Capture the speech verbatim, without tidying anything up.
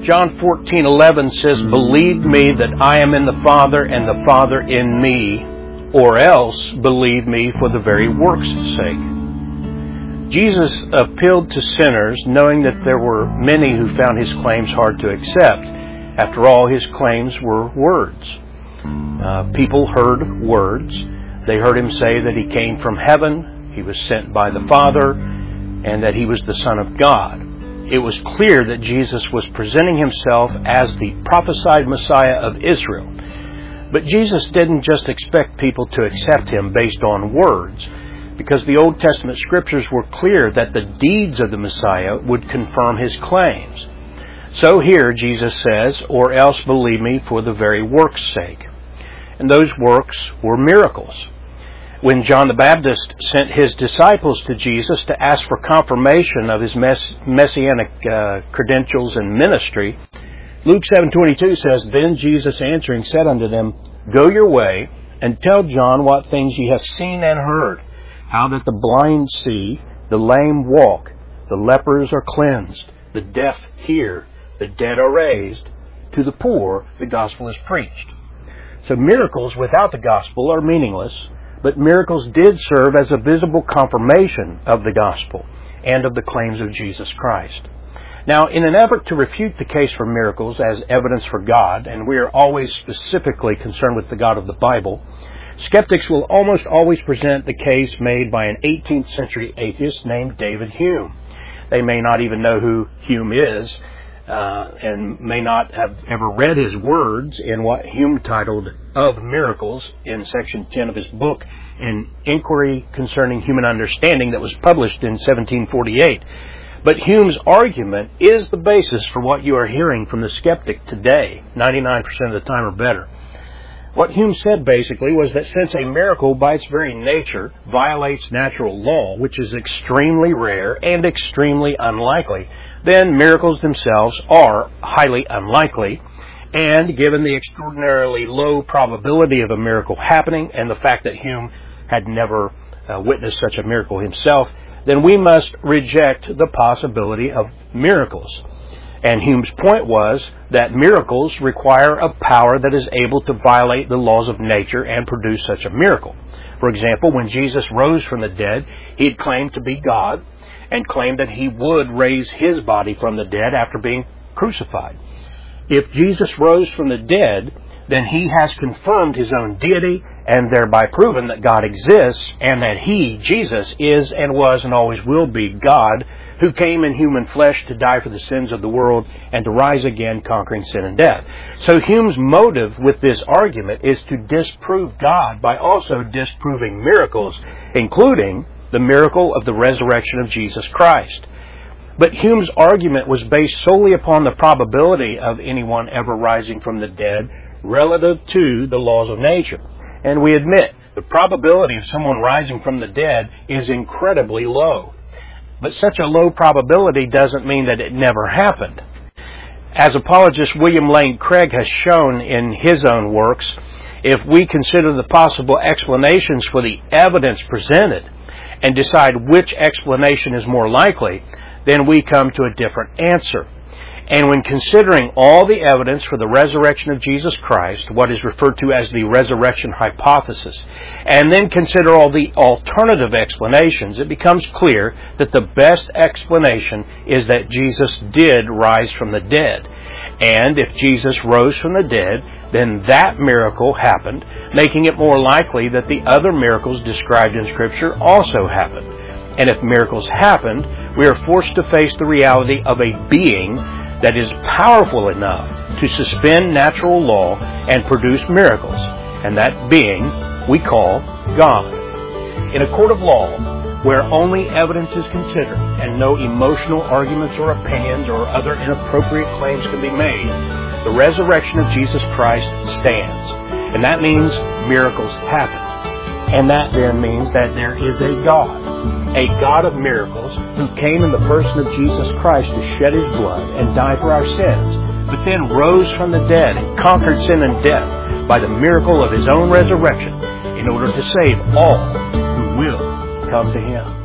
John fourteen eleven says, "Believe me that I am in the Father and the Father in me, or else believe me for the very works' sake." Jesus appealed to sinners, knowing that there were many who found his claims hard to accept. After all, his claims were words. Uh, people heard words. They heard him say that he came from heaven, he was sent by the Father, and that he was the Son of God. It was clear that Jesus was presenting himself as the prophesied Messiah of Israel. But Jesus didn't just expect people to accept him based on words, because the Old Testament scriptures were clear that the deeds of the Messiah would confirm his claims. So here Jesus says, "Or else believe me for the very works' sake." And those works were miracles. When John the Baptist sent his disciples to Jesus to ask for confirmation of his mess- messianic uh, credentials and ministry, Luke seven twenty-two says, "Then Jesus answering said unto them, Go your way, and tell John what things ye have seen and heard, how that the blind see, the lame walk, the lepers are cleansed, the deaf hear, the dead are raised, to the poor the gospel is preached." So miracles without the gospel are meaningless, but miracles did serve as a visible confirmation of the gospel and of the claims of Jesus Christ. Now, in an effort to refute the case for miracles as evidence for God, and we are always specifically concerned with the God of the Bible, skeptics will almost always present the case made by an eighteenth century atheist named David Hume. They may not even know who Hume is, uh, and may not have ever read his words in what Hume titled Of Miracles in section ten of his book, An Inquiry Concerning Human Understanding, that was published in seventeen forty-eight. But Hume's argument is the basis for what you are hearing from the skeptic today, ninety-nine percent of the time or better. What Hume said basically was that since a miracle by its very nature violates natural law, which is extremely rare and extremely unlikely, then miracles themselves are highly unlikely. And given the extraordinarily low probability of a miracle happening and the fact that Hume had never uh, witnessed such a miracle himself, then we must reject the possibility of miracles. And Hume's point was that miracles require a power that is able to violate the laws of nature and produce such a miracle. For example, when Jesus rose from the dead, he had claimed to be God and claimed that he would raise his body from the dead after being crucified. If Jesus rose from the dead, then he has confirmed his own deity and thereby proven that God exists and that he, Jesus, is and was and always will be God, who came in human flesh to die for the sins of the world and to rise again, conquering sin and death. So Hume's motive with this argument is to disprove God by also disproving miracles, including the miracle of the resurrection of Jesus Christ. But Hume's argument was based solely upon the probability of anyone ever rising from the dead relative to the laws of nature. And we admit the probability of someone rising from the dead is incredibly low. But such a low probability doesn't mean that it never happened. As apologist William Lane Craig has shown in his own works, if we consider the possible explanations for the evidence presented and decide which explanation is more likely, then we come to a different answer. And when considering all the evidence for the resurrection of Jesus Christ, what is referred to as the resurrection hypothesis, and then consider all the alternative explanations, it becomes clear that the best explanation is that Jesus did rise from the dead. And if Jesus rose from the dead, then that miracle happened, making it more likely that the other miracles described in Scripture also happened. And if miracles happened, we are forced to face the reality of a being that is powerful enough to suspend natural law and produce miracles. And that being we call God. In a court of law, where only evidence is considered and no emotional arguments or opinions or other inappropriate claims can be made, the resurrection of Jesus Christ stands. And that means miracles happen. And that then means that there is a God, a God of miracles, who came in the person of Jesus Christ to shed his blood and die for our sins, but then rose from the dead and conquered sin and death by the miracle of his own resurrection in order to save all who will come to him.